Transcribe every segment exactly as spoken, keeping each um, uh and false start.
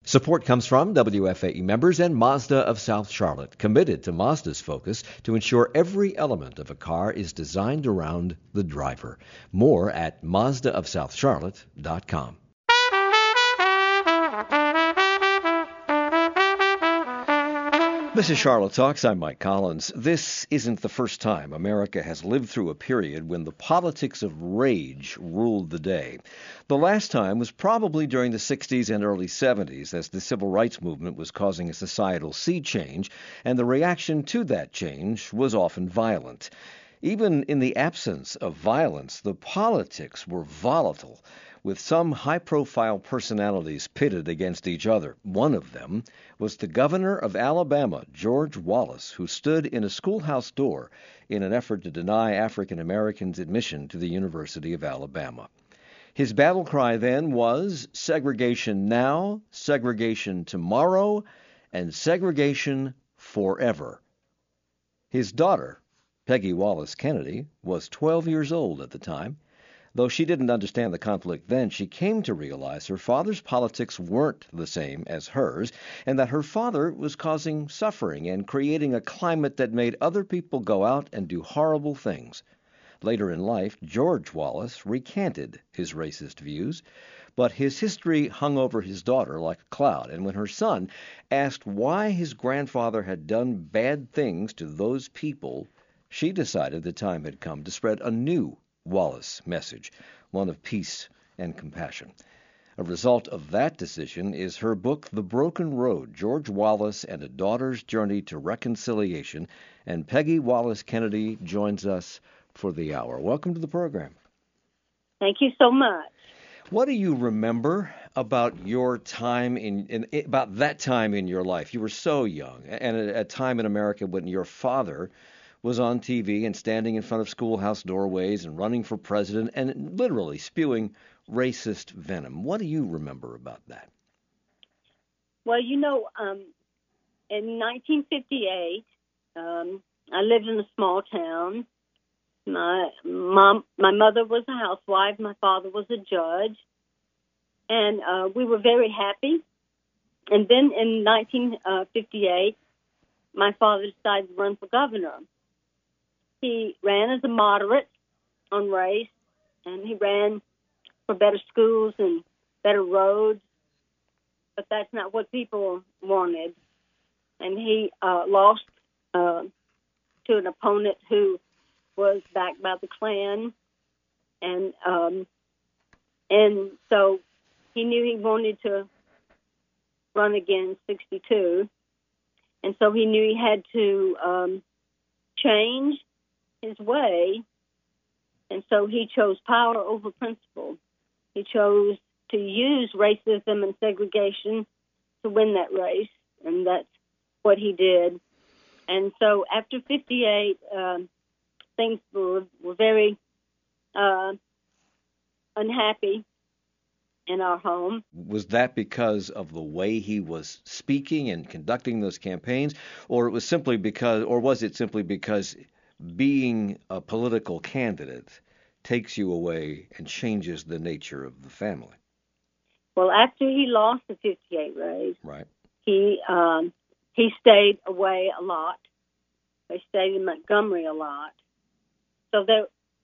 Support comes from W F A E members and Mazda of South Charlotte, committed to Mazda's focus to ensure every element of a car is designed around the driver. More at Mazda of South Charlotte dot com. This is Charlotte Talks. I'm Mike Collins. This isn't the first time America has lived through a period when the politics of rage ruled the day. The last time was probably during the sixties and early seventies, as the civil rights movement was causing a societal sea change, and the reaction to that change was often violent. Even in the absence of violence, the politics were volatile, with some high-profile personalities pitted against each other. One of them was the governor of Alabama, George Wallace, who stood in a schoolhouse door in an effort to deny African Americans admission to the University of Alabama. His battle cry then was segregation now, segregation tomorrow, and segregation forever. His daughter, Peggy Wallace Kennedy, was twelve years old at the time. Though she didn't understand the conflict then, she came to realize her father's politics weren't the same as hers, and that her father was causing suffering and creating a climate that made other people go out and do horrible things. Later in life, George Wallace recanted his racist views, but his history hung over his daughter like a cloud, and when her son asked why his grandfather had done bad things to those people, she decided the time had come to spread a new Wallace message, one of peace and compassion. A result of that decision is her book, The Broken Road, George Wallace and a Daughter's Journey to Reconciliation, and Peggy Wallace Kennedy joins us for the hour. Welcome to the program. Thank you so much. What do you remember about your time in, in about that time in your life? You were so young, and at a time in America when your father was on T V and standing in front of schoolhouse doorways and running for president and literally spewing racist venom. What do you remember about that? Well, you know, um, in nineteen fifty-eight, um, I lived in a small town. My mom, my mother was a housewife. My father was a judge. And uh, we were very happy. And then in nineteen fifty-eight, my father decided to run for governor. He ran as a moderate on race, and he ran for better schools and better roads, but that's not what people wanted. And he uh, lost uh, to an opponent who was backed by the Klan, and um, and so he knew he wanted to run again in sixty-two, and so he knew he had to um, change his way, and so he chose power over principle. He chose to use racism and segregation to win that race, and that's what he did. And so after fifty-eight, um, things were, were very uh, unhappy in our home. Was that because of the way he was speaking and conducting those campaigns, or it was simply because, or was it simply because being a political candidate takes you away and changes the nature of the family? Well, after he lost the fifty-eight race, right, he um, he stayed away a lot. He stayed in Montgomery a lot. So there,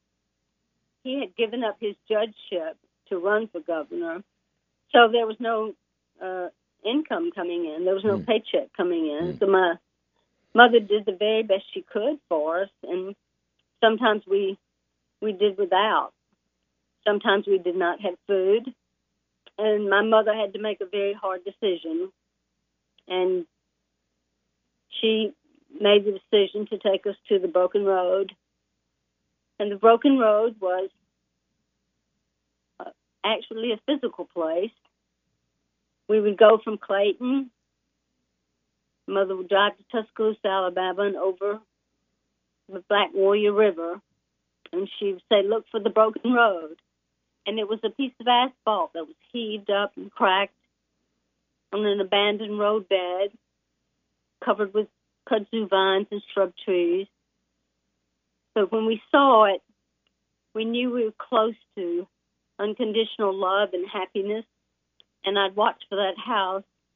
he had given up his judgeship to run for governor. So there was no uh, income coming in. There was no mm. paycheck coming in. Mm. So my mother did the very best she could for us, and sometimes we we did without. Sometimes we did not have food, and my mother had to make a very hard decision, and she made the decision to take us to the Broken Road. And the Broken Road was uh, actually a physical place. We would go from Clayton. Mother would drive to Tuscaloosa, Alabama, and over the Black Warrior River, and she would say, "Look for the Broken Road." And it was a piece of asphalt that was heaved up and cracked on an abandoned roadbed, covered with kudzu vines and shrub trees. But when we saw it, we knew we were close to unconditional love and happiness. And I'd watch for that house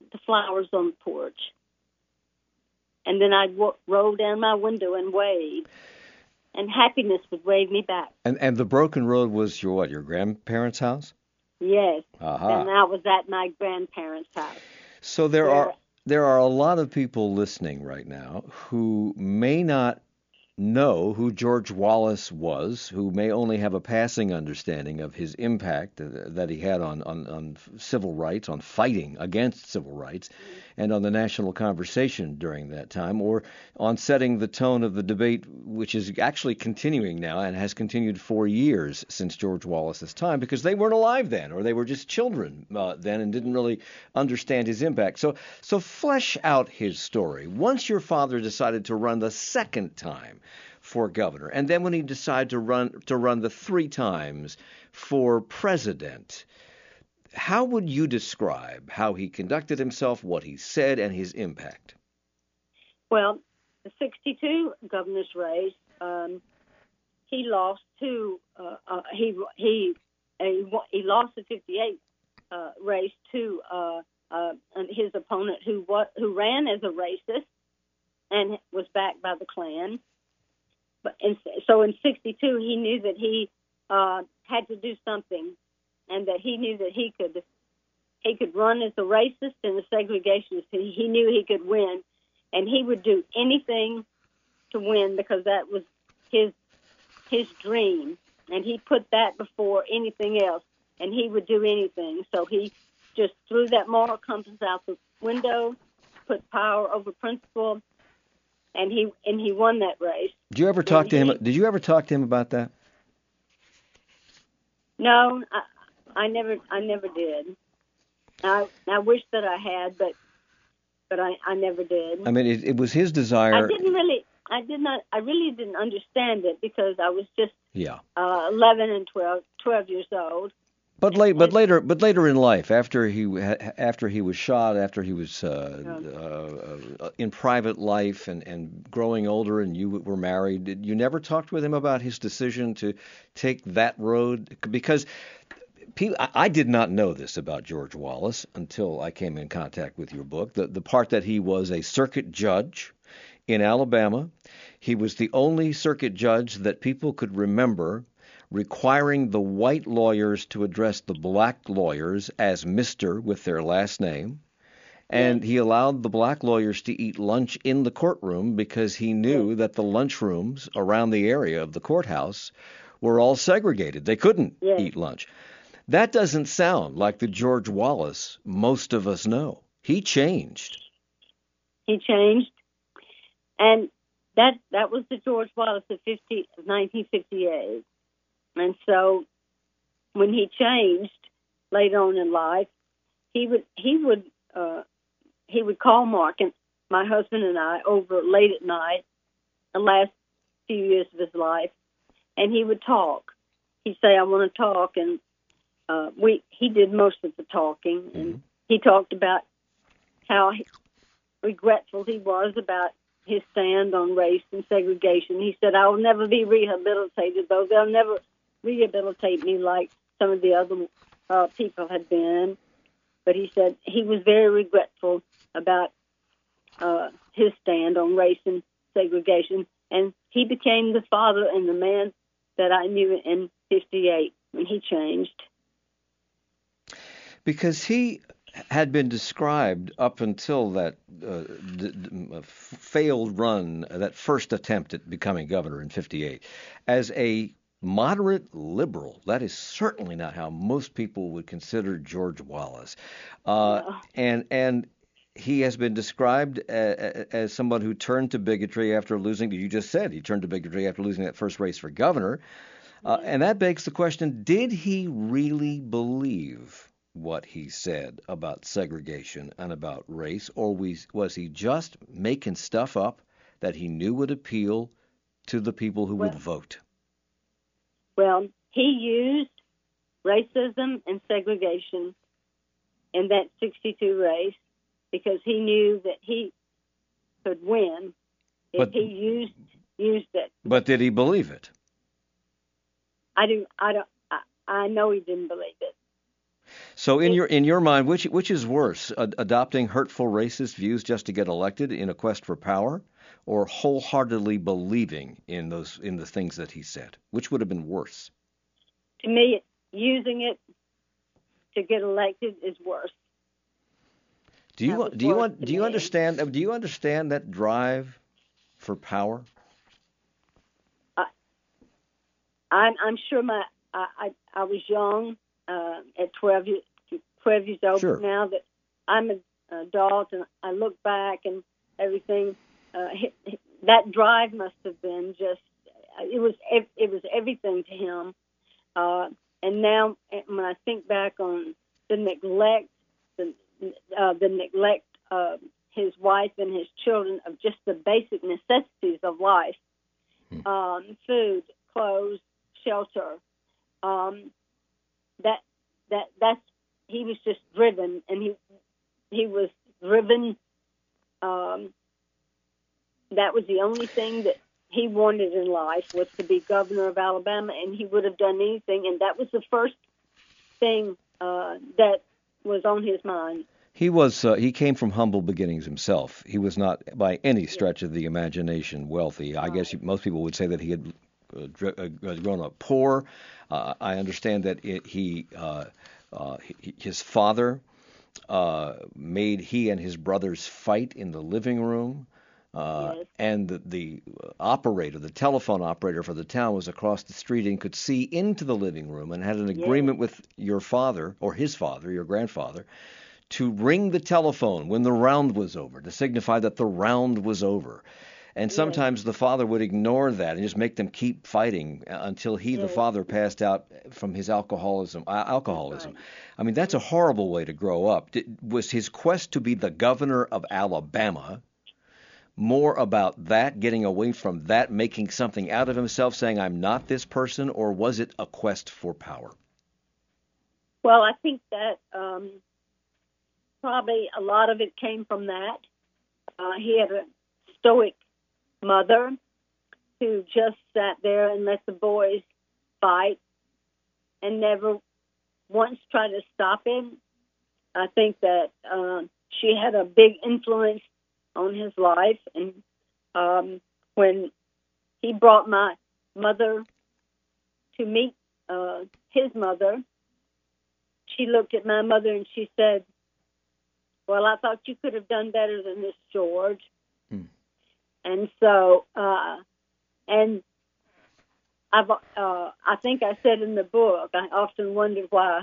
at the flowers on the porch. And then I'd w- roll down my window and wave. And happiness would wave me back. And and the broken road was your what? Your grandparents' house? Yes. Aha. And I was at my grandparents' house. So there where, are there are a lot of people listening right now who may not know who George Wallace was, who may only have a passing understanding of his impact uh, that he had on, on, on civil rights, on fighting against civil rights, and on the national conversation during that time, or on setting the tone of the debate, which is actually continuing now and has continued for years since George Wallace's time, because they weren't alive then, or they were just children uh, then and didn't really understand his impact. So, so flesh out his story. Once your father decided to run the second time for governor, and then when he decided to run to run the three times for president, how would you describe how he conducted himself, what he said, and his impact? Well, the sixty-two governor's race, um, he lost to uh, uh, he he he he lost the fifty-eight uh, race to uh, uh, his opponent who what who ran as a racist and was backed by the Klan. But in, so in sixty-two, he knew that he uh, had to do something, and that he knew that he could he could run as a racist and a segregationist. He, he knew he could win, and he would do anything to win because that was his his dream, and he put that before anything else, and he would do anything. So he just threw that moral compass out the window, put power over principle, and he and he won that race. Did you ever talk and to he, him? Did you ever talk to him about that? No, I, I never, I never did. I, I wish that I had, but, but I, I never did. I mean, it, it was his desire. I didn't really, I did not, I really didn't understand it because I was just yeah. uh, eleven and twelve, twelve years old. But late, but later, but later in life, after he after he was shot, after he was uh, uh, uh, in private life and, and growing older, and you were married, did you never talked with him about his decision to take that road? Because people, I did not know this about George Wallace until I came in contact with your book. The the part that he was a circuit judge in Alabama. He was the only circuit judge that people could remember requiring the white lawyers to address the black lawyers as Mister with their last name. And he allowed the black lawyers to eat lunch in the courtroom because he knew that the lunchrooms around the area of the courthouse were all segregated. They couldn't yes. eat lunch. That doesn't sound like the George Wallace most of us know. He changed. He changed. And that that was the George Wallace of nineteen fifty-eight. And so when he changed later on in life, he would he would uh, he would call Mark and my husband and I over late at night, the last few years of his life, and he would talk. He'd say, "I want to talk," and uh, we he did most of the talking, and mm-hmm. he talked about how regretful he was about his stand on race and segregation. He said, "I will never be rehabilitated, though they'll never rehabilitate me like some of the other uh, people had been." But he said he was very regretful about uh, his stand on race and segregation, and he became the father and the man that I knew in fifty-eight when he changed. Because he had been described up until that uh, d- d- failed run, that first attempt at becoming governor in fifty-eight, as a moderate liberal. That is certainly not how most people would consider George Wallace. Uh, no. And and he has been described as, as someone who turned to bigotry after losing, you just said, he turned to bigotry after losing that first race for governor. Uh, and that begs the question, did he really believe what he said about segregation and about race, or was, was he just making stuff up that he knew would appeal to the people who well, would vote? Well, he used racism and segregation in that sixty-two race because he knew that he could win if but, he used used it. But did he believe it? I do. I don't. I, I know he didn't believe it. So in It, your in your mind, which which is worse, ad- adopting hurtful racist views just to get elected in a quest for power, or wholeheartedly believing in those in the things that he said? Which would have been worse? to me, using it to get elected is worse. Do That you was do you worse un- to do you me. understand do you understand that drive for power? I, I'm, I'm sure my I, I, I was young uh, at twelve years, twelve years old, Sure. but now that I'm an adult and I look back and everything, uh, he, he- that drive must have been just, it was ev- it was everything to him. Uh, and now when I think back on the neglect, the, uh, the neglect of his wife and his children of just the basic necessities of life, Hmm. um, food, clothes, shelter, um, that that that's he was just driven, and he he was driven. Um, that was the only thing that he wanted in life, was to be governor of Alabama, and he would have done anything. And that was the first thing uh, that was on his mind. He was uh, he came from humble beginnings himself. He was not by any Yes, stretch of the imagination wealthy. I guess right. most people would say that he had uh, dr- uh, grown up poor. Uh, I understand that it, he uh, uh, he, his father uh, made he and his brothers fight in the living room. Uh, Yes, and the, the operator, the telephone operator for the town, was across the street and could see into the living room and had an yes, agreement with your father or his father, your grandfather, to ring the telephone when the round was over, to signify that the round was over. And yes, sometimes the father would ignore that and just make them keep fighting uh, until he, the yes. father, passed out from his alcoholism. Uh, That's alcoholism. right. I mean, that's a horrible way to grow up. Did, was his quest to be the governor of Alabama more about that, getting away from that, making something out of himself, saying, I'm not this person, or was it a quest for power? Well, I think that um, probably a lot of it came from that. Uh, he had a stoic mother who just sat there and let the boys fight and never once tried to stop him. I think that uh, she had a big influence on his life. And um, when he brought my mother to meet uh, his mother, she looked at my mother and she said, well, I thought you could have done better than this, George. Hmm. And so, uh, and I've, uh, I think I said in the book, I often wondered why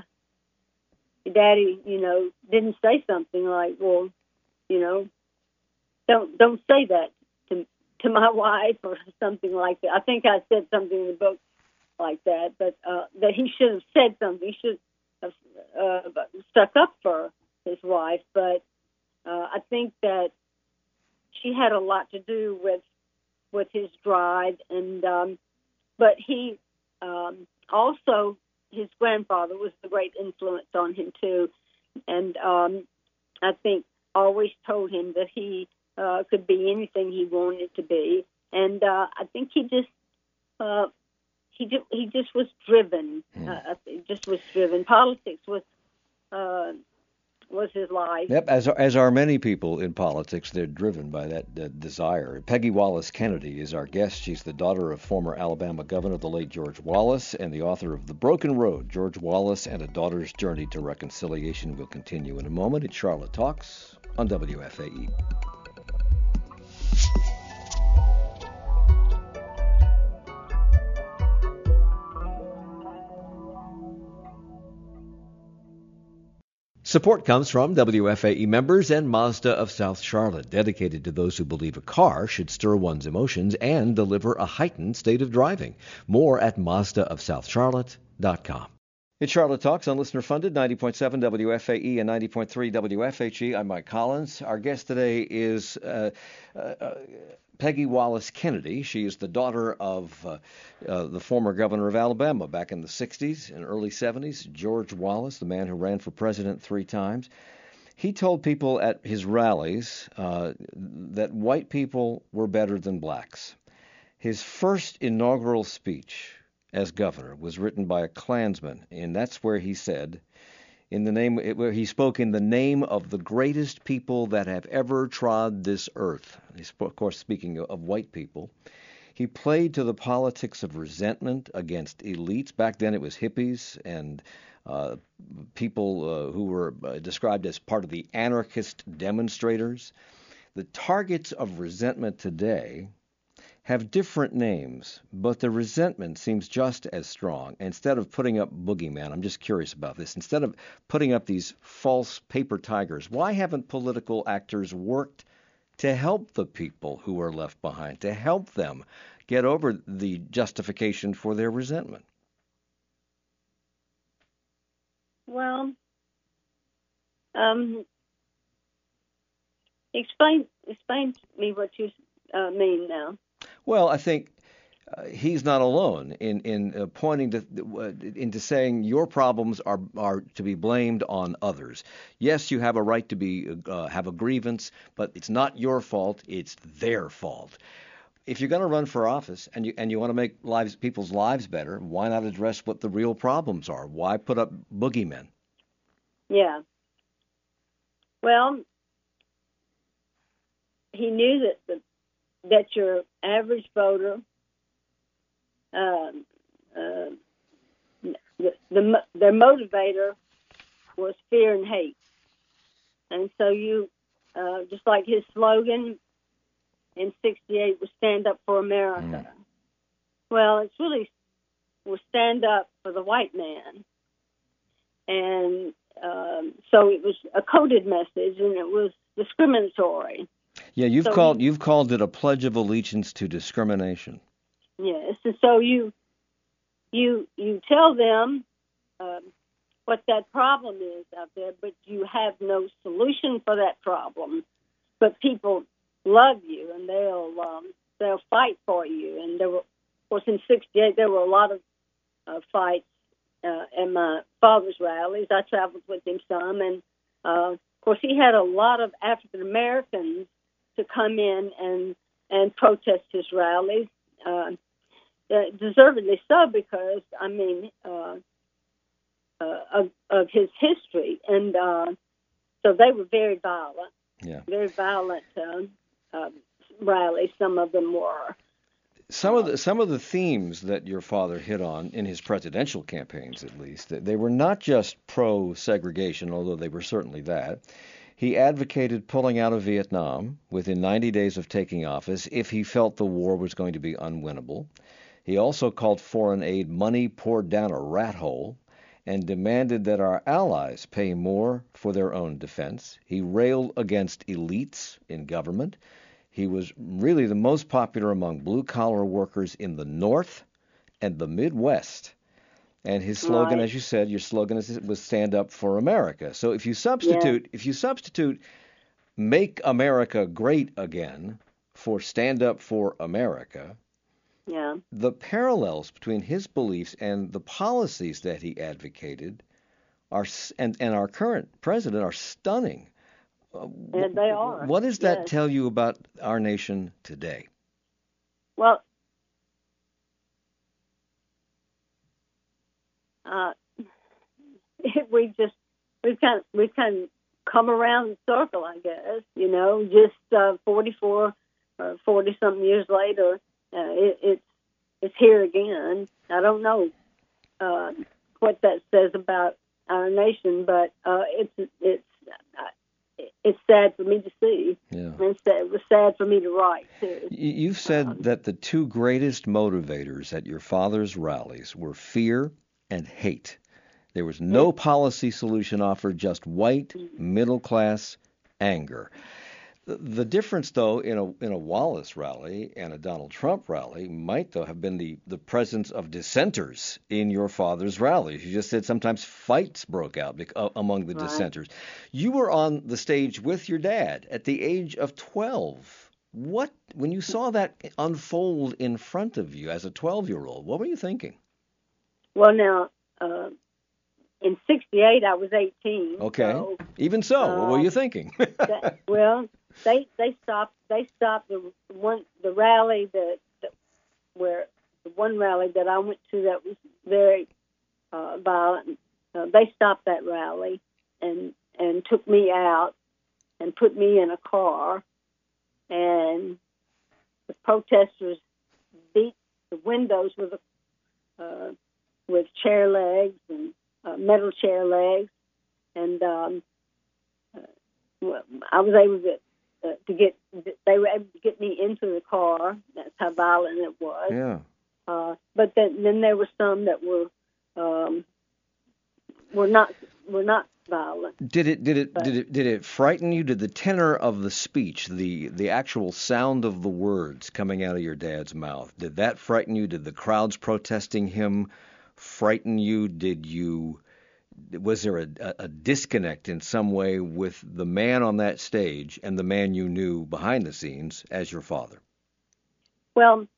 Daddy, you know, didn't say something like, well, you know, don't don't say that to to my wife or something like that. I think I said something in the book like that, but uh, that he should have said something. He should have uh, stuck up for his wife. But uh, I think that she had a lot to do with with his drive, and um, but he um, also, his grandfather was a great influence on him too, and um, I think always told him that he uh, could be anything he wanted to be, and uh, I think he just uh, he just he just was driven, Hmm. uh, just was driven. Politics was uh, was his life. Yep, as are, as are many people in politics, they're driven by that, that desire. Peggy Wallace Kennedy is our guest. She's the daughter of former Alabama Governor, the late George Wallace, and the author of The Broken Road, George Wallace and a Daughter's Journey to Reconciliation. Will continue in a moment. It's Charlotte Talks on W F A E. Support comes from W F A E members and Mazda of South Charlotte, dedicated to those who believe a car should stir one's emotions and deliver a heightened state of driving. More at Mazda of South Charlotte dot com. It's Charlotte Talks on listener funded ninety point seven W F A E and ninety point three W F H E. I'm Mike Collins. Our guest today is uh, uh, uh, Peggy Wallace Kennedy. She is the daughter of uh, uh, the former governor of Alabama back in the sixties and early seventies, George Wallace, the man who ran for president three times. He told people at his rallies uh, that white people were better than blacks. His first inaugural speech as governor was written by a Klansman, and that's where he said, In the name, where he spoke in the name of the greatest people that have ever trod this earth. He's, of course, speaking of white people. He played to the politics of resentment against elites. Back then it was hippies and uh, people uh, who were uh, described as part of the anarchist demonstrators. The targets of resentment today have different names, but the resentment seems just as strong. Instead of putting up boogeyman, I'm just curious about this, instead of putting up these false paper tigers, why haven't political actors worked to help the people who are left behind, to help them get over the justification for their resentment? Well, um, explain explain to me what you uh, mean now. Well, I think uh, he's not alone in in uh, pointing to uh, into saying your problems are are to be blamed on others. Yes, you have a right to be uh, have a grievance, but it's not your fault; it's their fault. If you're going to run for office and you and you want to make lives people's lives better, why not address what the real problems are? Why put up boogeymen? Yeah. Well, he knew that the that your average voter, um, uh, the, the their motivator was fear and hate, and so you, uh, just like his slogan in sixty-eight was "Stand up for America." Mm. Well, it's really was stand up for the white man, and um, so it was a coded message, and it was discriminatory. Yeah, you've so called he, you've called it a pledge of allegiance to discrimination. Yes, and so you you you tell them um, what that problem is out there, but you have no solution for that problem. But people love you, and they'll um, they'll fight for you. And there were, of course, in sixty-eight there were a lot of uh, fights uh, at my father's rallies. I traveled with him some, and uh, of course he had a lot of African Americans to come in and and protest his rallies, uh, uh, deservedly so, because I mean uh, uh, of, of his history, and uh, so they were very violent, yeah, very violent uh, uh, rallies. Some of them were. Some of the some of the themes that your father hit on in his presidential campaigns, at least, they were not just pro-segregation, although they were certainly that. He advocated pulling out of Vietnam within ninety days of taking office if he felt the war was going to be unwinnable. He also called foreign aid money poured down a rat hole and demanded that our allies pay more for their own defense. He railed against elites in government. He was really the most popular among blue-collar workers in the North and the Midwest. And his slogan, right. as you said, your slogan is, was "Stand up for America." So if you substitute, yeah. if you substitute, "Make America Great Again" for "Stand up for America," yeah, the parallels between his beliefs and the policies that he advocated are, and and our current president are stunning. And they are. What does that yes. tell you about our nation today? Well, uh, we just we've kind of, we've kind of come around the circle, I guess. You know, just uh, forty-four or forty something years later, uh, it, it's it's here again. I don't know uh, what that says about our nation, but uh, it's it's. Uh, It's sad for me to see. Yeah. It's sad, it was sad for me to write, too. You've said um, that the two greatest motivators at your father's rallies were fear and hate. There was no policy solution offered, just white, middle-class anger. The difference, though, in a in a Wallace rally and a Donald Trump rally might, though, have been the, the presence of dissenters in your father's rallies. You just said sometimes fights broke out among the right. dissenters. You were on the stage with your dad at the age of twelve. What, when you saw that unfold in front of you as a twelve-year-old, what were you thinking? Well, now, uh, in sixty-eight, I was eighteen. Okay. So, Even so, uh, what were you thinking? that, well, they they stopped they stopped the one the rally that, that where the one rally that I went to that was very uh, violent. uh, they stopped that rally and and took me out and put me in a car, and the protesters beat the windows with a, uh, with chair legs and uh, metal chair legs, and um, uh, I was able to uh, to get they were able to get me into the car. That's how violent it was. Yeah. Uh, but then then there were some that were um, were not were not violent. Did it did it But, did it did it frighten you? Did the tenor of the speech, the the actual sound of the words coming out of your dad's mouth, did that frighten you? Did the crowds protesting him frighten you? Did you was there a, a, a disconnect in some way with the man on that stage and the man you knew behind the scenes as your father? well,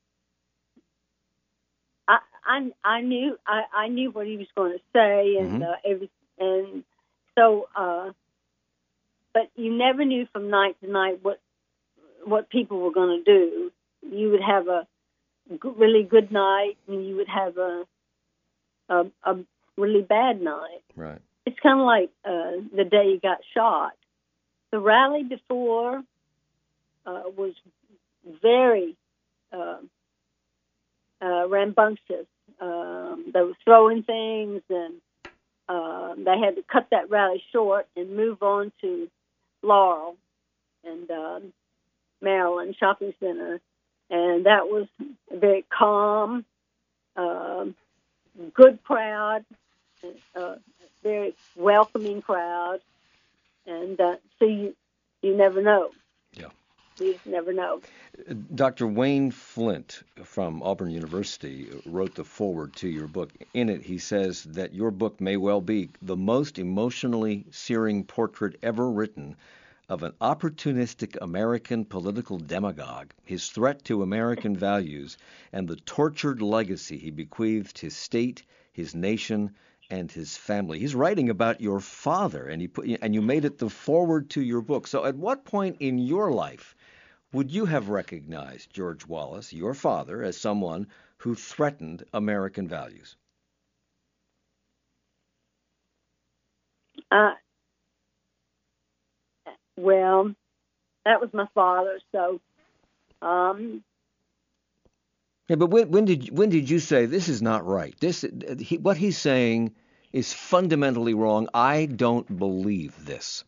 I I, I knew I, I knew what he was going to say, and Mhm. uh, every, and so uh, but you never knew from night to night what what people were going to do. You would have a g- really good night, and you would have a a, a really bad night. Right. It's kind of like uh, the day he got shot. The rally before uh, was very uh, uh, rambunctious. Um, they were throwing things, and uh, they had to cut that rally short and move on to Laurel and um, Maryland Shopping Center. And that was a very calm, um, good crowd, uh, very welcoming crowd. And uh, so you, you never know. Yeah. You just never know. Doctor Wayne Flint from Auburn University wrote the foreword to your book. In it, he says that your book may well be the most emotionally searing portrait ever written of an opportunistic American political demagogue, his threat to American values, and the tortured legacy he bequeathed his state, his nation, and his family. He's writing about your father, and he put, and you made it the foreword to your book. So at what point in your life would you have recognized George Wallace, your father, as someone who threatened American values? Uh, well, that was my father, so um, Yeah, but when, when did when did you say this is not right? This he, what he's saying is fundamentally wrong. I don't believe this.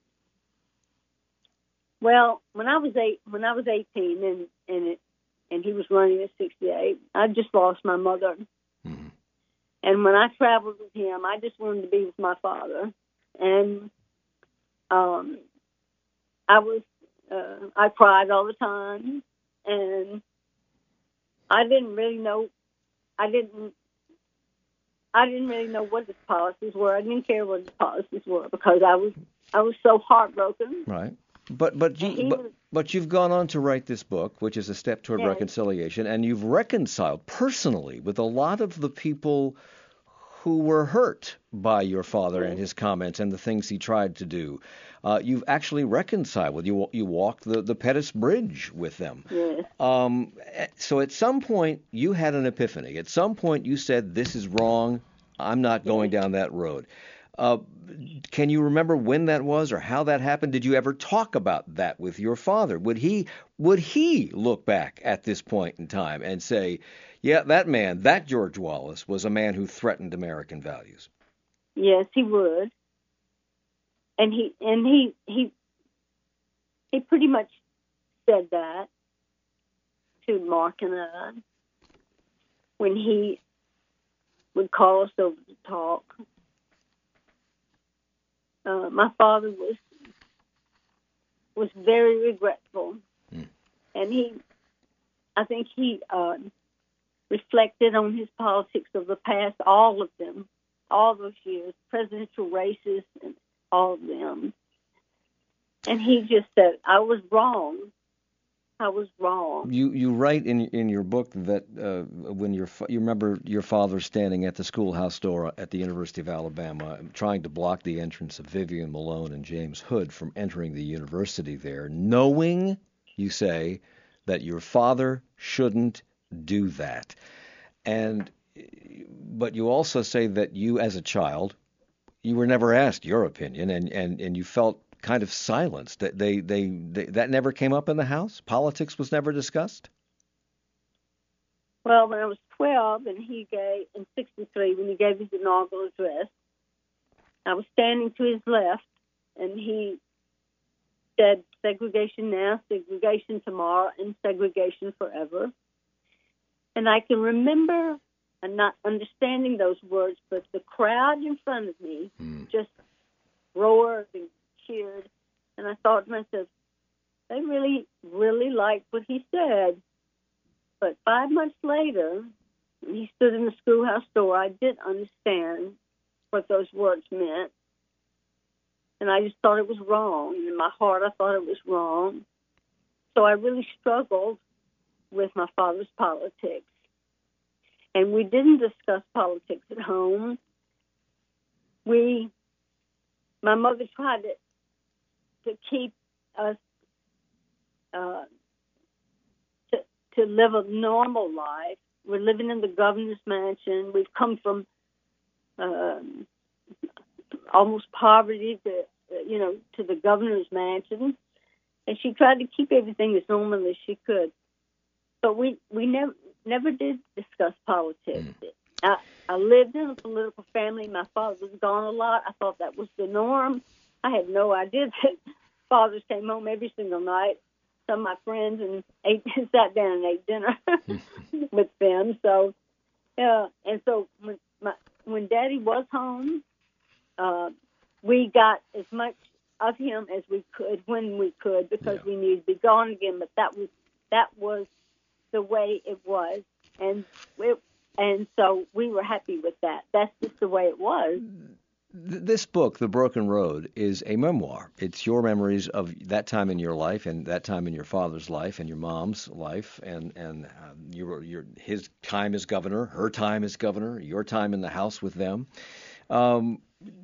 well, when I was eight, when I was eighteen, and and it, and he was running at sixty-eight, I just lost my mother. Mhm. And when I traveled with him, I just wanted to be with my father, and um, I was uh, I cried all the time, and I didn't really know. I didn't. I didn't really know what his policies were. I didn't care what his policies were because I was I was so heartbroken. Right. But but And he you but, was- but you've gone on to write this book, which is a step toward Yes. reconciliation, and you've reconciled personally with a lot of the people who were hurt by your father and his comments and the things he tried to do. Uh, you've actually reconciled with you. You walked the the Pettus Bridge with them. Yes. Um, so at some point you had an epiphany. At some point you said, "This is wrong. I'm not going down that road." Uh, can you remember when that was or how that happened? Did you ever talk about that with your father? Would he would he look back at this point in time and say, "Yeah, that man, that George Wallace, was a man who threatened American values"? Yes, he would. And he and he he he pretty much said that to Mark and I when he would call us over to talk. Uh, my father was was very regretful, Mm. and he, I think he uh, reflected on his politics of the past, all of them, all those years, presidential races, and all of them. And he just said, "I was wrong. I was wrong." You you write in in your book that uh, when your fa- you remember your father standing at the schoolhouse door at the University of Alabama trying to block the entrance of Vivian Malone and James Hood from entering the university there, knowing, you say, that your father shouldn't do that. And but you also say that you, as a child, you were never asked your opinion, and, and, and you felt kind of silenced. That they, they, they that never came up in the house. Politics was never discussed. Well, when I was twelve, and he gave in sixty-three, when he gave his inaugural address, I was standing to his left, and he said, "Segregation now, segregation tomorrow, and segregation forever." And I can remember and not understanding those words, but the crowd in front of me mm. just roared and cheered. And I thought to myself, they really, really liked what he said. But five months later, when he stood in the schoolhouse door, I did understand what those words meant. And I just thought it was wrong. In my heart, I thought it was wrong. So I really struggled with my father's politics. And we didn't discuss politics at home. We, my mother tried to, to keep us, uh, to, to live a normal life. We're living in the governor's mansion. We've come from um, almost poverty to, you know, to the governor's mansion. And she tried to keep everything as normal as she could. But we, we never never did discuss politics. Mm. I, I lived in a political family. My father was gone a lot. I thought that was the norm. I had no idea that fathers came home every single night. Some of my friends and ate, sat down and ate dinner with them. So, yeah. And so when my, when Daddy was home, uh, we got as much of him as we could when we could because yeah. we needed to be gone again. But that was that was the way it was, and it, and so we were happy with that. That's just the way it was. This book, The Broken Road, is a memoir. It's your memories of that time in your life, and that time in your father's life, and your mom's life, and and uh, your your his time as governor, her time as governor, your time in the house with them. Um,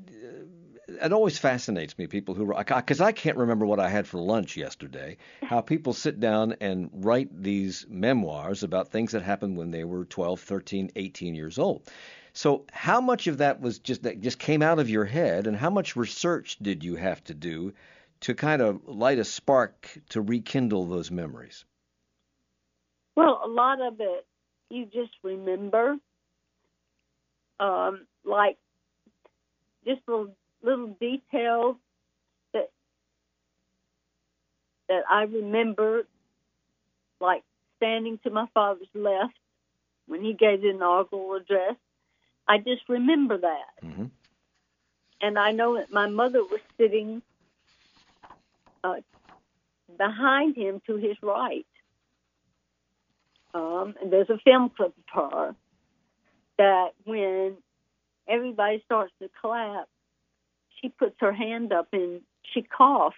It always fascinates me, people who, because I can't remember what I had for lunch yesterday, how people sit down and write these memoirs about things that happened when they were twelve, thirteen, eighteen years old. So how much of that was just that just came out of your head, and how much research did you have to do to kind of light a spark to rekindle those memories? Well, a lot of it you just remember, um, like just little little details that that I remember, like standing to my father's left when he gave the inaugural address. I just remember that. Mm-hmm. And I know that my mother was sitting uh, behind him to his right. Um, and there's a film clip of her that when everybody starts to clap, she puts her hand up and she coughs.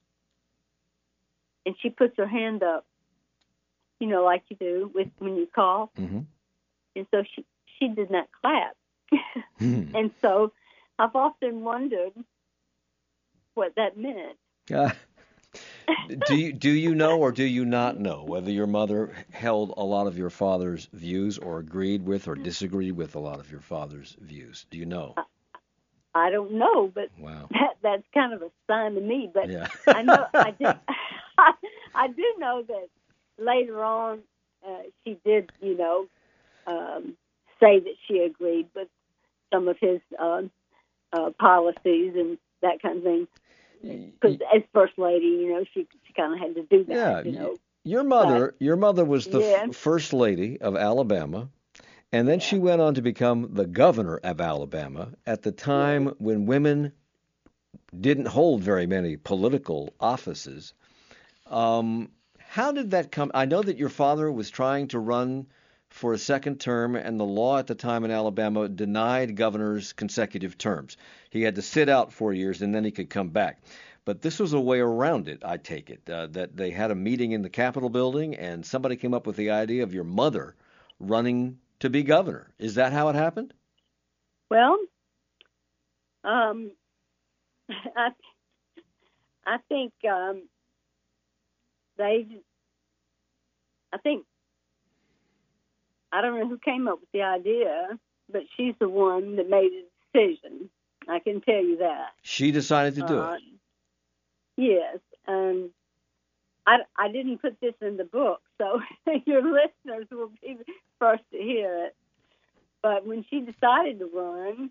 And she puts her hand up, you know, like you do with when you cough. Mm-hmm. And so she, she did not clap. mm. And so I've often wondered what that meant. Uh, do you do you know or do you not know whether your mother held a lot of your father's views or agreed with or disagreed with a lot of your father's views? Do you know? I, I don't know, but wow. that that's kind of a sign to me. But yeah. I know I did. I, I do know that later on uh, she did, you know, um, say that she agreed with some of his uh, uh, policies and that kind of thing. Because as first lady, you know, she she kind of had to do that. Yeah, you know. Your mother, but, your mother was the yeah. f- first lady of Alabama. And then she went on to become the governor of Alabama at the time when women didn't hold very many political offices. Um, how did that come? I know that your father was trying to run for a second term, and the law at the time in Alabama denied governors consecutive terms. He had to sit out four years, and then he could come back. But this was a way around it, I take it, uh, that they had a meeting in the Capitol building, and somebody came up with the idea of your mother running to be governor. Is that how it happened? Well, um, I, I think um, they, I think, I don't know who came up with the idea, but she's the one that made a decision. I can tell you that. She decided to do uh, it. Yes, and I, I didn't put this in the book, so your listeners will be the first to hear it. But when she decided to run,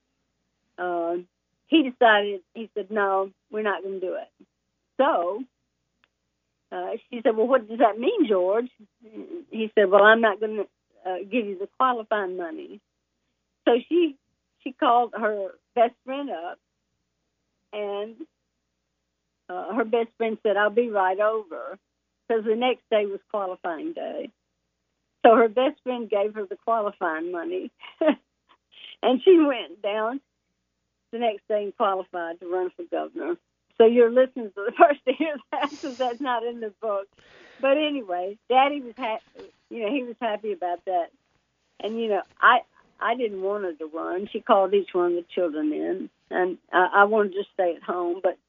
uh, he decided, he said, no, we're not going to do it. So uh, she said, well, what does that mean, George? He said, well, I'm not going to uh, give you the qualifying money. So she she called her best friend up, and uh, her best friend said, I'll be right over, because the next day was qualifying day. So her best friend gave her the qualifying money, and she went down the next day and qualified to run for governor. So your listeners are the first to hear that, because that's not in the book. But anyway, Daddy was happy. You know, he was happy about that. And you know, I I didn't want her to run. She called each one of the children in, and I, I wanted to stay at home. But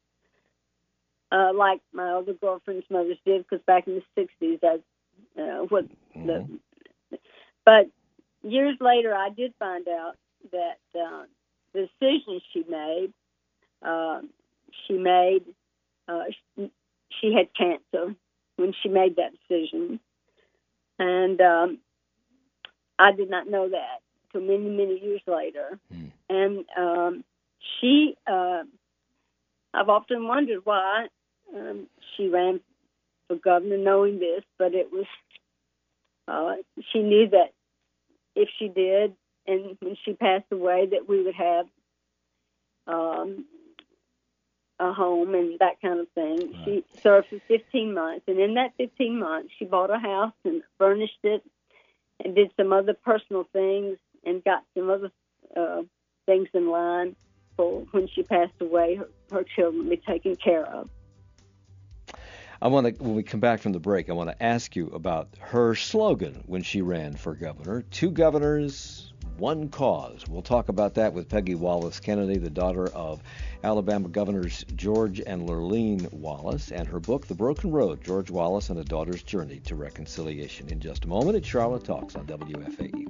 uh, like my older girlfriend's mothers did, because back in the sixties, that's uh, what mm-hmm. the. But years later, I did find out that uh, the decision she made. Uh, She made, uh, she, she had cancer when she made that decision. And um, I did not know that until many, many years later. Mm. And um, she, uh, I've often wondered why um, she ran for governor knowing this, but it was, uh, she knew that if she did, and when she passed away, that we would have um, a home and that kind of thing. Right. She served for fifteen months, and in that fifteen months, she bought a house and furnished it and did some other personal things and got some other uh, things in line for when she passed away, her, her children be taken care of. I want to, when we come back from the break, I want to ask you about her slogan when she ran for governor. Two governors, one cause. We'll talk about that with Peggy Wallace Kennedy, the daughter of Alabama Governors George and Lurleen Wallace, and her book, The Broken Road, George Wallace and a Daughter's Journey to Reconciliation. In just a moment, it's Charlotte Talks on W F A E.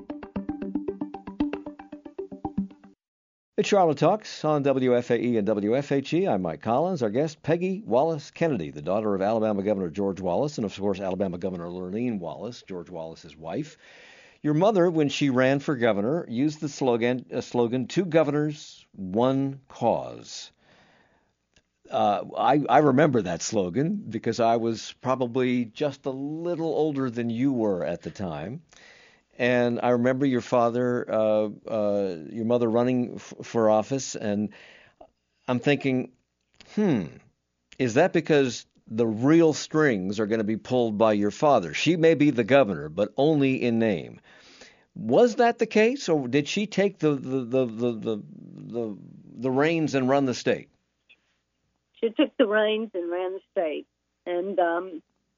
It's Charlotte Talks on W F A E and W F H E. I'm Mike Collins. Our guest, Peggy Wallace Kennedy, the daughter of Alabama Governor George Wallace and, of course, Alabama Governor Lurleen Wallace, George Wallace's wife. Your mother, when she ran for governor, used the slogan, uh, slogan two governors, one cause. Uh, I, I remember that slogan because I was probably just a little older than you were at the time. And I remember your father, uh, uh, your mother running f- for office, and I'm thinking, hmm, is that because the real strings are going to be pulled by your father? She may be the governor, but only in name. Was that the case, or did she take the the the the the, the, the reins and run the state? She took the reins and ran the state, and um,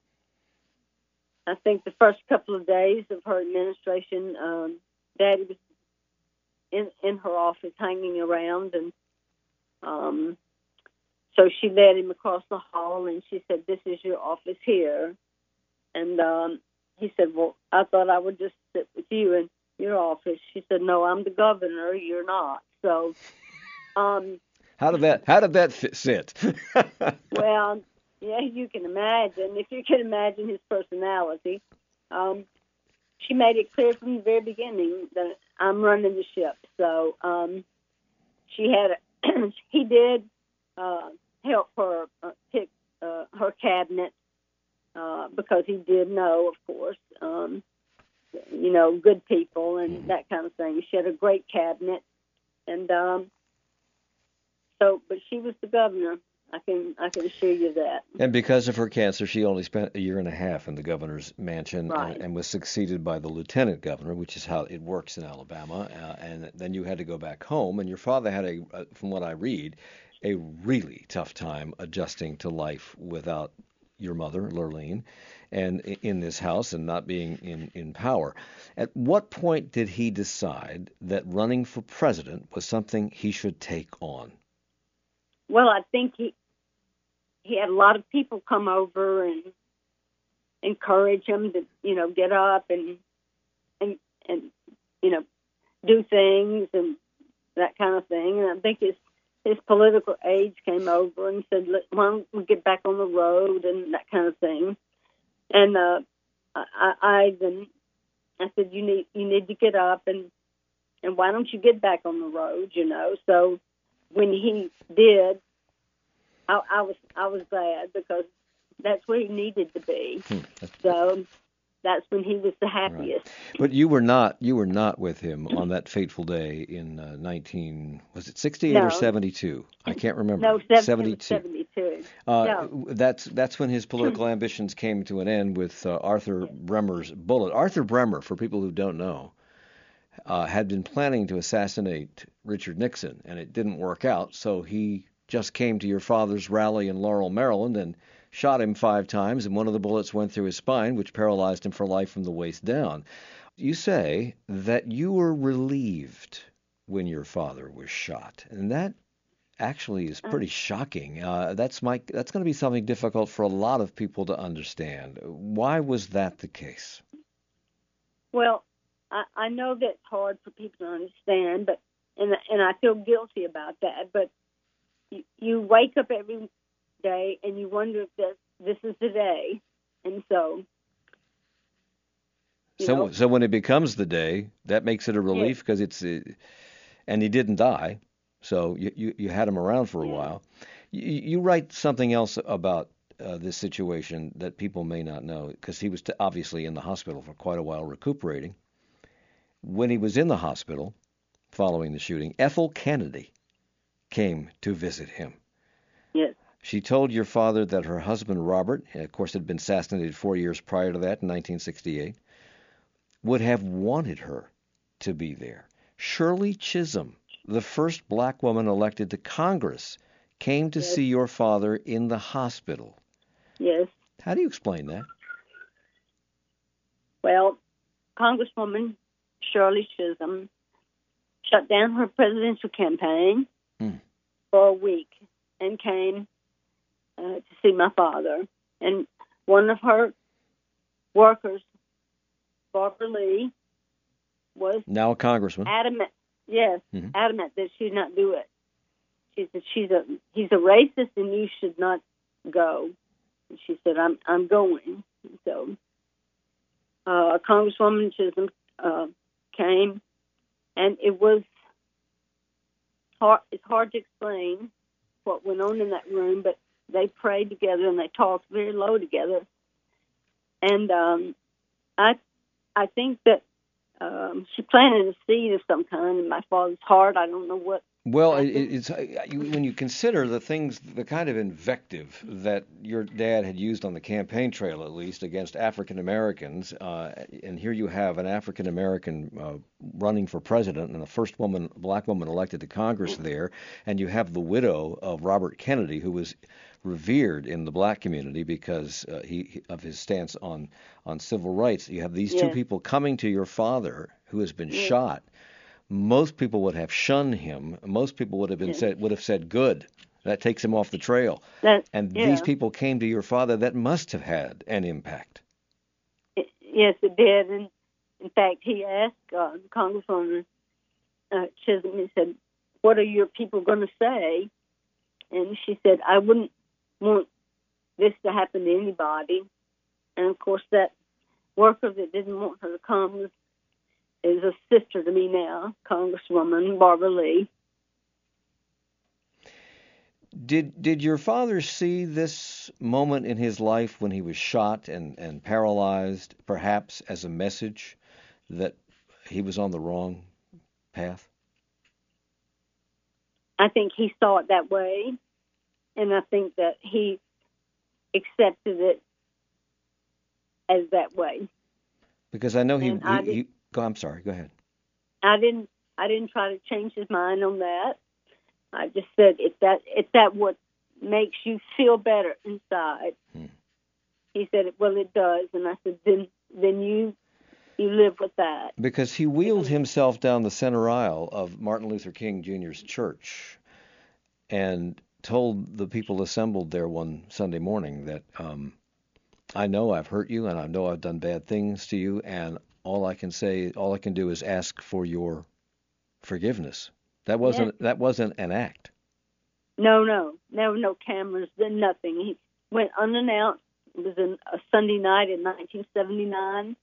I think the first couple of days of her administration, um, Daddy was in, in her office hanging around, and um, so she led him across the hall, and she said, "This is your office here." And um, he said, "Well, I thought I would just sit with you in your office." She said, "No, I'm the governor. You're not." So, um, how did that how did that fit, sit? Well. Yeah, you can imagine. If you can imagine his personality, um, she made it clear from the very beginning that I'm running the ship. So um, she had, a, he did uh, help her uh, pick uh, her cabinet uh, because he did know, of course, um, you know, good people and that kind of thing. She had a great cabinet, and um, so, but she was the governor. I can I can assure you that. And because of her cancer, she only spent a year and a half in the governor's mansion, right. and, and was succeeded by the lieutenant governor, which is how it works in Alabama. Uh, and then you had to go back home, and your father had a, uh, from what I read, a really tough time adjusting to life without your mother, Lurleen, and in this house and not being in, in power. At what point did he decide that running for president was something he should take on? Well, I think he he had a lot of people come over and encourage him to, you know, get up and and you know, do things and that kind of thing. And I think his his political aides came over and said, "Look, why don't we get back on the road?" and that kind of thing. And uh, I, I then I said, "You need you need to get up and and why don't you get back on the road?" You know. So when he did, I, I was I was glad because that's where he needed to be. Hmm. So that's when he was the happiest. Right. But you were not you were not with him on that fateful day in uh, nineteen was it sixty-eight No. or seventy-two? I can't remember. No, seventy, seventy-two. seventy-two. Uh, No. That's that's when his political ambitions came to an end with uh, Arthur Bremer's bullet. Arthur Bremer, for people who don't know, uh, had been planning to assassinate Richard Nixon, and it didn't work out. So he just came to your father's rally in Laurel, Maryland, and shot him five times, and one of the bullets went through his spine, which paralyzed him for life from the waist down. You say that you were relieved when your father was shot, and that actually is pretty shocking. Uh, that's my that's going to be something difficult for a lot of people to understand. Why was that the case? Well, I, I know that's hard for people to understand, but and and I feel guilty about that. But you, you wake up every day and you wonder if this this is the day, and so. So know, so when it becomes the day, that makes it a relief because it's uh, and he didn't die, so you you, you had him around for a Yeah. while. You, you write something else about uh, this situation that people may not know because he was t- obviously in the hospital for quite a while recuperating. When he was in the hospital following the shooting, Ethel Kennedy came to visit him. Yes. She told your father that her husband, Robert, of course, had been assassinated four years prior to that in nineteen sixty-eight, would have wanted her to be there. Shirley Chisholm, the first black woman elected to Congress, came to Yes. see your father in the hospital. Yes. How do you explain that? Well, Congresswoman Shirley Chisholm shut down her presidential campaign Hmm. for a week and came uh, to see my father. And one of her workers, Barbara Lee, was Now a congressman. adamant, yes, Mhm. adamant that she not do it. She said, "She's a he's a racist, and you should not go." And she said, "I'm I'm going." So, uh, Congresswoman Chisholm uh, came, and it was hard. It's hard to explain what went on in that room, but they prayed together and they talked very low together. And um, I, I think that um, she planted a seed of some kind in my father's heart. I don't know what. Well, it, it's you, when you consider the things, the kind of invective that your dad had used on the campaign trail, at least against African Americans, uh, and here you have an African American uh, running for president and the first woman, black woman, elected to Congress there, and you have the widow of Robert Kennedy, who was revered in the black community because uh, he of his stance on on civil rights. You have these two Yes. people coming to your father, who has been Yes. shot. Most people would have shunned him. Most people would have been Yes. said would have said, "Good, that takes him off the trail." That, And yeah. these people came to your father. That must have had an impact. It, yes, it did. And in fact, he asked uh, Congresswoman uh, Chisholm, he said, "What are your people going to say?" And she said, "I wouldn't want this to happen to anybody." And of course, that worker that didn't want her to come was, is a sister to me now, Congresswoman Barbara Lee. Did did your father see this moment in his life when he was shot and, and paralyzed, perhaps as a message that he was on the wrong path? I think he saw it that way, and I think that he accepted it as that way. Because I know he, And I he, he go, I'm sorry, go ahead. I didn't I didn't try to change his mind on that. I just said, if that if that what makes you feel better inside. Hmm. He said, well, it does. And I said, then then you you live with that. Because he wheeled himself down the center aisle of Martin Luther King Junior's church and told the people assembled there one Sunday morning that um, I know I've hurt you and I know I've done bad things to you, and all I can say, all I can do is ask for your forgiveness. That Yes. wasn't that wasn't an act. No, no. There were no cameras, then nothing. He went unannounced. It was an, a Sunday night in nineteen seventy-nine.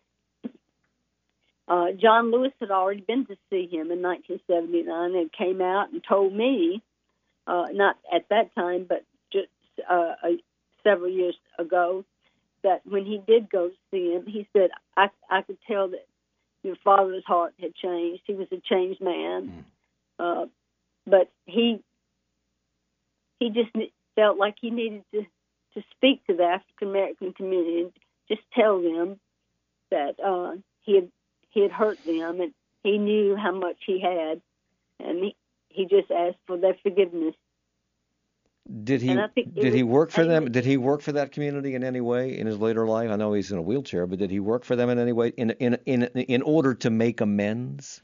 Uh, John Lewis had already been to see him in nineteen seventy-nine and came out and told me, uh, not at that time, but just uh, a, several years ago, that when he did go to see him, he said, I, I could tell that your father's heart had changed. He was a changed man. Mm. Uh, but he he just felt like he needed to, to speak to the African-American community and just tell them that uh, he had he had hurt them, and he knew how much he had, and he, he just asked for their forgiveness. Did he did he work for them? Did he work for that community in any way in his later life? I know he's in a wheelchair, but did he work for them in any way in in in in order to make amends?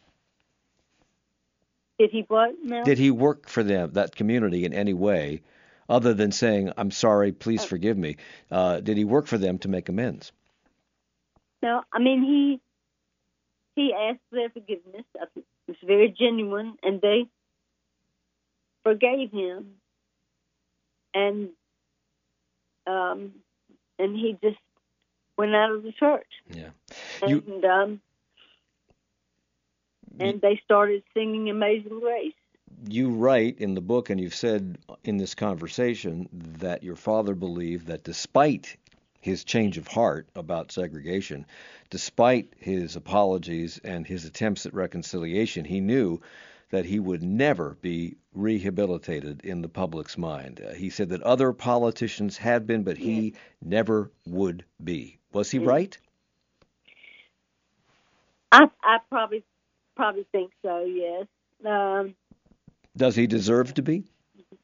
Did he what? No. Did he work for them, that community, in any way, other than saying, "I'm sorry, please forgive me"? Uh, did he work for them to make amends? No, I mean he he asked their forgiveness. It was very genuine, and they forgave him. And um, and he just went out of the church. Yeah. You, and um, and they started singing Amazing Grace. You write in the book, and you've said in this conversation, that your father believed that despite his change of heart about segregation, despite his apologies and his attempts at reconciliation, he knew that he would never be rehabilitated in the public's mind. Uh, he said that other politicians had been, but he yes. never would be. Was he yes. right? I, I probably probably think so, yes. Um, does he deserve to be?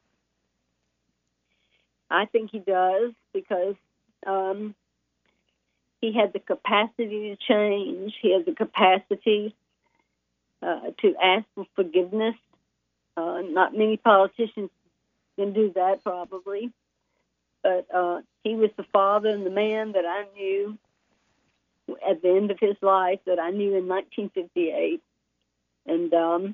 I think he does, because um, he had the capacity to change. He had the capacity Uh, to ask for forgiveness. Uh, not many politicians can do that, probably. But uh, he was the father and the man that I knew at the end of his life, that I knew in nineteen fifty-eight. And um,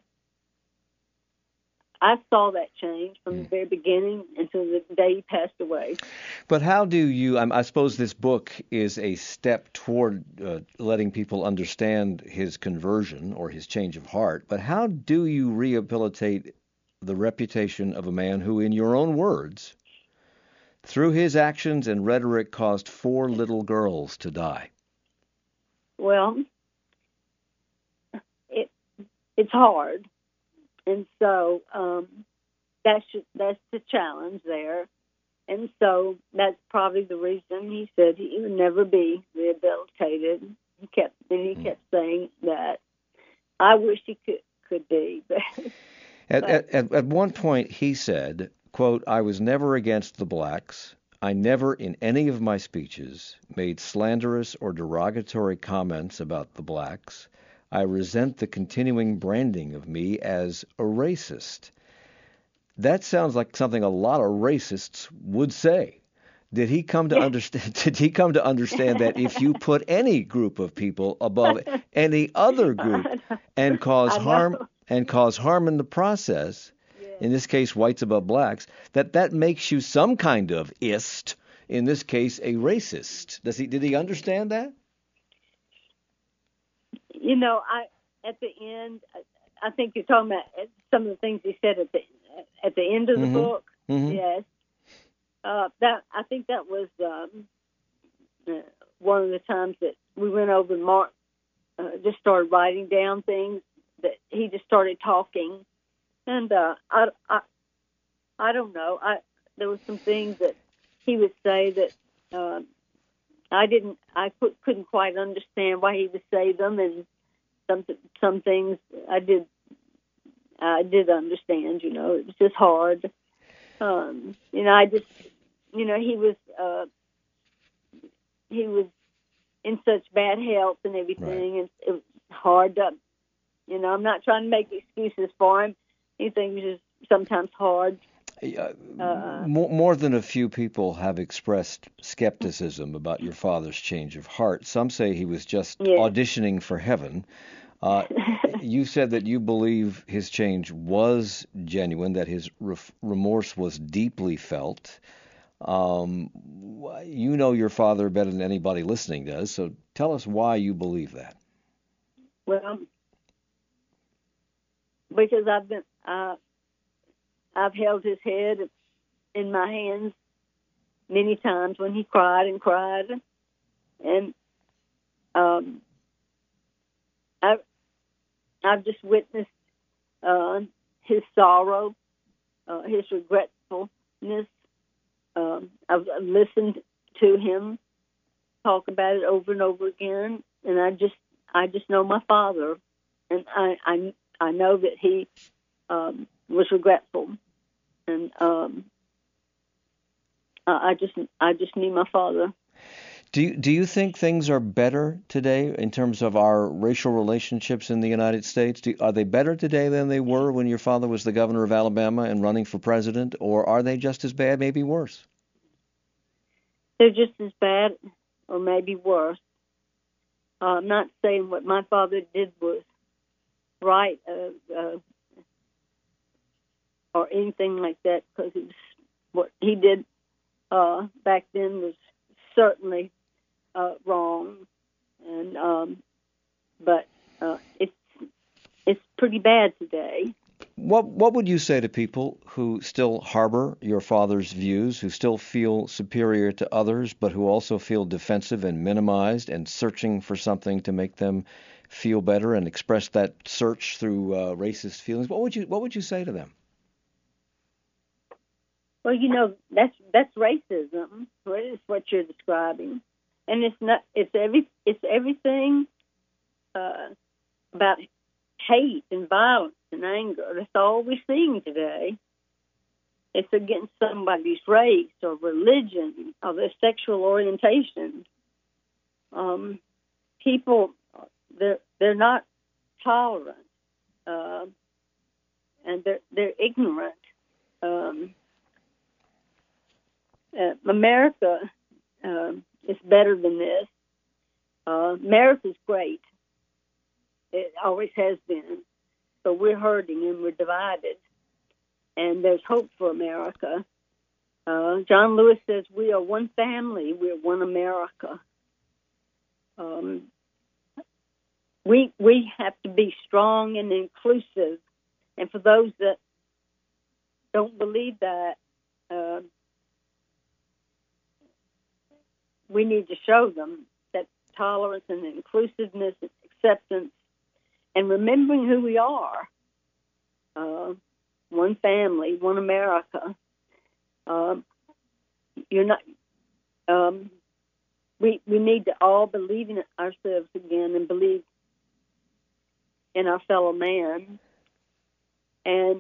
I saw that change from the very beginning until the day he passed away. But how do you, I suppose this book is a step toward uh, letting people understand his conversion or his change of heart, but how do you rehabilitate the reputation of a man who, in your own words, through his actions and rhetoric, caused four little girls to die? Well, it it's hard. And so um, that's that's the challenge there. And so that's probably the reason he said he would never be rehabilitated. He kept and he kept saying that. I wish he could could be. But, at, but, at at one point he said, quote, "I was never against the blacks. I never in any of my speeches made slanderous or derogatory comments about the blacks. I resent the continuing branding of me as a racist." That sounds like something a lot of racists would say. Did he come to understand? Did he come to understand that if you put any group of people above any other group and cause harm and cause harm in the process, yeah. in this case whites above blacks, that that makes you some kind of ist? In this case, a racist. Does he? Did he understand that? You know, I at the end, I think you're talking about some of the things he said at the at the end of the mm-hmm. book. Mm-hmm. Yes, uh, that I think that was um, uh, one of the times that we went over and Mark uh, just started writing down things that he just started talking, and uh, I, I I don't know. I there were some things that he would say that. Uh, I didn't. I couldn't quite understand why he would say them, and some some things I did. I did understand. You know, it was just hard. Um, you know, I just. You know, he was. Uh, he was in such bad health and everything, right. and it was hard to. You know, I'm not trying to make excuses for him. Anything was just sometimes hard. Uh, Uh, more, more than a few people have expressed skepticism about your father's change of heart. Some say he was just yes. auditioning for heaven. Uh, you said that you believe his change was genuine, that his ref- remorse was deeply felt. Um, you know your father better than anybody listening does, so tell us why you believe that. Well, because I've been, uh, I've held his head in my hands many times when he cried and cried, and um, I've I've just witnessed uh, his sorrow, uh, his regretfulness. Um, I've, I've listened to him talk about it over and over again, and I just I just know my father, and I I, I know that he um, was regretful, and um, I I just I just knew my father. Do you, do you think things are better today in terms of our racial relationships in the United States? Do, are they better today than they were when your father was the governor of Alabama and running for president, or are they just as bad, maybe worse? They're just as bad, or maybe worse. Uh, I'm not saying what my father did was right uh, uh, or anything like that, because it was, what he did uh, back then was certainly uh, wrong, and um, but uh, it's it's pretty bad today. What what would you say to people who still harbor your father's views, who still feel superior to others, but who also feel defensive and minimized and searching for something to make them feel better and express that search through uh, racist feelings? What would you what would you say to them? Well, you know, that's that's racism. It's what you're describing, and it's not. It's every. It's everything uh, about hate and violence and anger. That's all we're seeing today. It's against somebody's race or religion or their sexual orientation. Um, people, they're they're not tolerant, uh, and they're they're ignorant. Um, Uh, America uh, is better than this. Uh, America's great. It always has been. But we're hurting and we're divided. And there's hope for America. Uh, John Lewis says we are one family. We're one America. Um, we we have to be strong and inclusive. And for those that don't believe that, uh, we need to show them that tolerance and inclusiveness and acceptance and remembering who we are, uh, one family, one America. Uh, you're not. Um, we we need to all believe in ourselves again and believe in our fellow man. And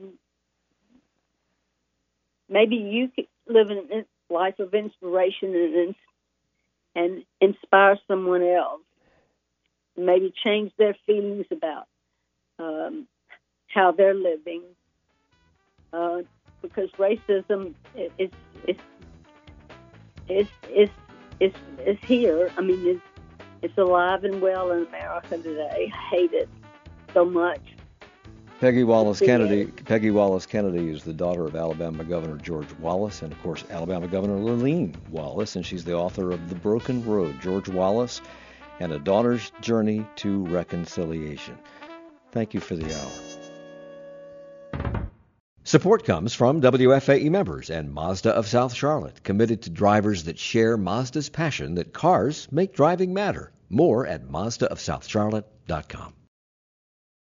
maybe you could live in a life of inspiration and and inspire someone else, maybe change their feelings about um, how they're living, uh, because racism is is is is is is here. I mean, it's it's alive and well in America today. I hate it so much. Peggy Wallace Kennedy. Peggy Wallace Kennedy is the daughter of Alabama Governor George Wallace and, of course, Alabama Governor Lurleen Wallace, and she's the author of The Broken Road, George Wallace and a Daughter's Journey to Reconciliation. Thank you for the hour. Support comes from W F A E members and Mazda of South Charlotte, committed to drivers that share Mazda's passion that cars make driving matter. More at Mazda of South Charlotte dot com.